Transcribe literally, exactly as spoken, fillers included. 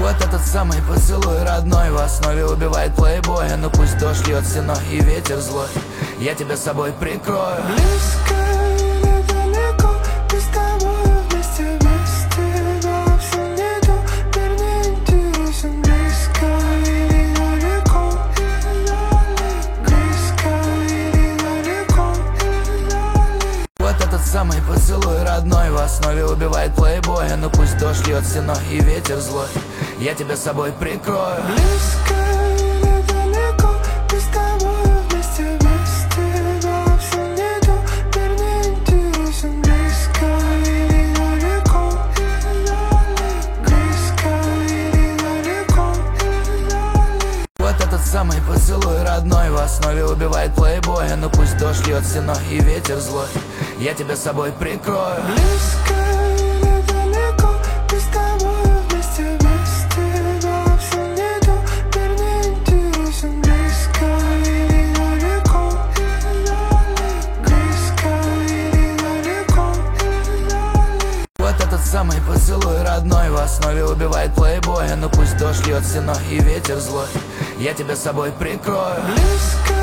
Вот этот самый поцелуй родной в основе убивает плейбоя. Ну пусть дождь льет стеной и ветер злой, я тебя с собой прикрою. Близко или далеко, мы с тобой вместе, без тебя все нету, мир не интересен. Близко или далеко, близко или далеко. Вот этот самый поцелуй родной в основе убивает плейбоя. Ну пусть дождь льет стеной и ветер злой, я тебя с собой прикрою. Близко или далеко, мы с тобой вместе, без тебя все нету, мир не интересен. Близко или далеко, близко или далеко. Вот этот самый поцелуй родной в основе убивает плейбоя. Ну пусть дождь льет стеной и ветер злой, я тебя с собой прикрою. Близко или далеко, мы с тобой вместе, без тебя все нету, мир не интересен. Близко или далеко, близко или далеко. Вот этот самый поцелуй родной в основе убивает плейбоя. Ну пусть дождь льет стеной и ветер злой, я тебя с собой прикрою. Близко